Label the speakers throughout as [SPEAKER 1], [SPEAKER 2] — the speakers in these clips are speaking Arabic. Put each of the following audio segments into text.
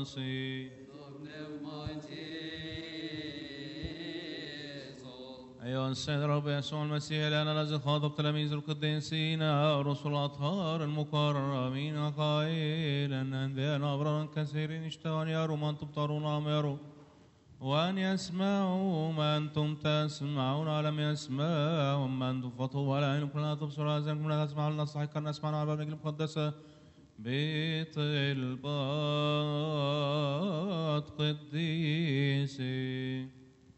[SPEAKER 1] خلاصي. أيها السيد الرب يسوع المسيح لأن الذي خاطب تلاميذ القديسين الرسل الأطهار المكرمين قائلا أنبياء أبرار كثيرين اشتهوا أن يروا ما أنتم ترون ولم يروا وأن يسمعوا ما أنتم تسمعون ولم يسمعوا ما أنتم فطوا ولا عينكم لا تبصروا وآذانكم لا تسمعوا لنستحق أن نسمع على باب المقدسة بطلبات قديسي.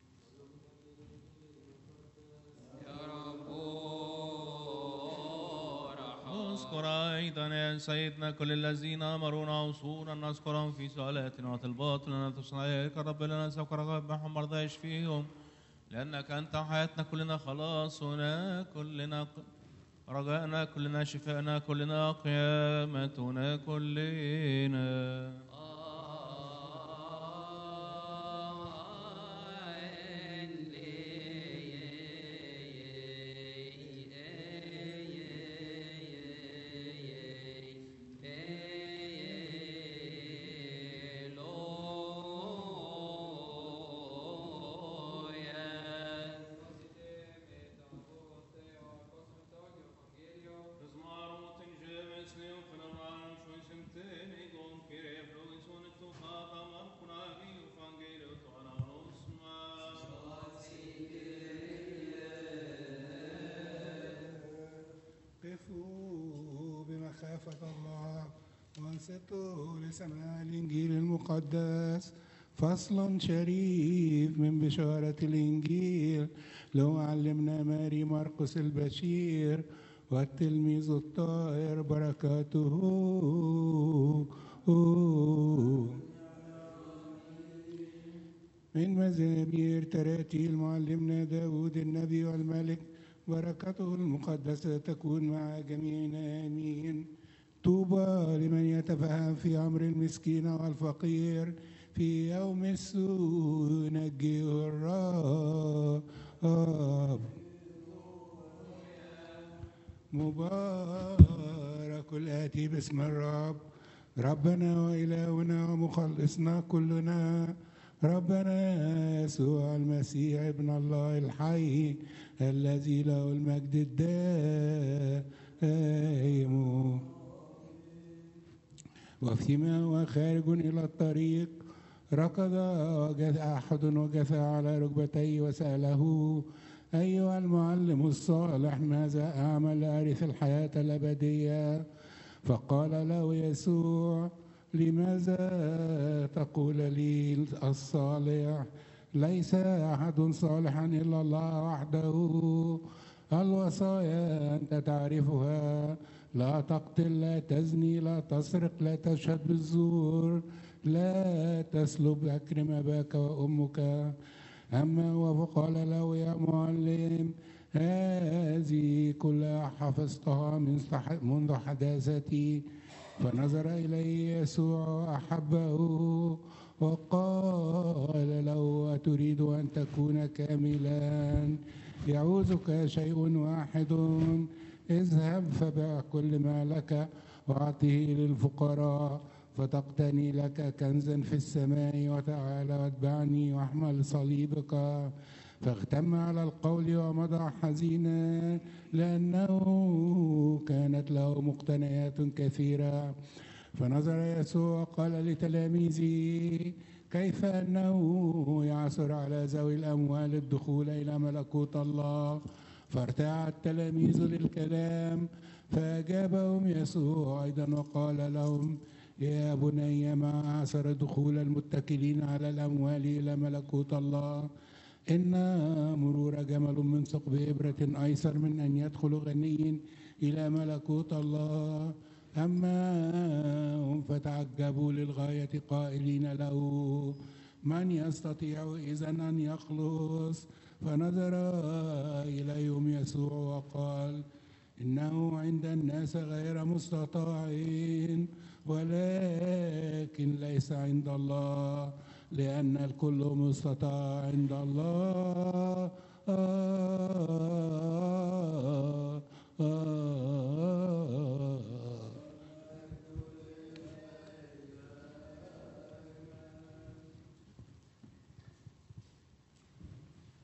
[SPEAKER 1] نذكر أيضا يا سيدنا كل الذين أمرونا وصولا نذكرهم في سؤالاتنا وطلباتنا لنا تصنعك رب لنا سوك رغبهم مرضى يشفيهم لأنك أنت حياتنا كلنا خلاصنا كلنا رجاءنا كلنا شفاءنا كلنا قيامتنا كلنا.
[SPEAKER 2] قفوا بمخافة الله وانصتوا لسماع الإنجيل المقدس. فصل شريف من بشارة الإنجيل لو علمنا ماري مرقس البشير والتلميذ الطاهر بركاته. من مزامير تراتيل معلمنا داود النبي والملك بركته المقدسة تكون مع جميعنا آمين. طوبى لمن يتفهم في أمر المسكين والفقير في يوم السوء ينجيه الرب. مبارك الآتي باسم الرب ربنا وإلهنا ومخلصنا كلنا ربنا يسوع المسيح ابن الله الحي الذي له المجد الدائم. وفيما هو خارج إلى الطريق ركض أحد وجثى على ركبتيه وسأله أيها المعلم الصالح ماذا أعمل لأرث الحياة الأبدية؟ فقال له يسوع لماذا تقول لي الصالح؟ ليس أحد صالحا إلا الله وحده. الوصايا أنت تعرفها: لا تقتل، لا تزني، لا تسرق، لا تشهد بالزور، لا تسلب، أكرم أباك وأمك. أما هو فقال له يا معلم هذه كلها حفظتها منذ حداثتي. فنظر إليه يسوع وأحبه وقال له أتريد أن تكون كاملا؟ يعوزك شيء واحد، اذهب فبيع كل ما لك وأعطه للفقراء فتقتني لك كنزا في السماء وتعالى واتبعني واحمل صليبك. فاغتم على القول ومضى حزينا لأنه كانت له مقتنيات كثيرة. فنظر يسوع وقال لتلاميذه كيف أنه يعثر على ذوي الأموال الدخول إلى ملكوت الله. فارتاع التلاميذ للكلام فأجابهم يسوع أيضا وقال لهم يا بني ما أعسر دخول المتكلين على الأموال إلى ملكوت الله. إن مرور جمل من ثقب إبرة أيسر من أن يدخل غني إلى ملكوت الله. أما هم فتعجبوا للغاية قائلين له من يستطيع إذن أن يخلص؟ فنظر إليهم يسوع وقال إنه عند الناس غير مستطاعين ولكن ليس عند الله، لأن الكل مستطاع عند الله.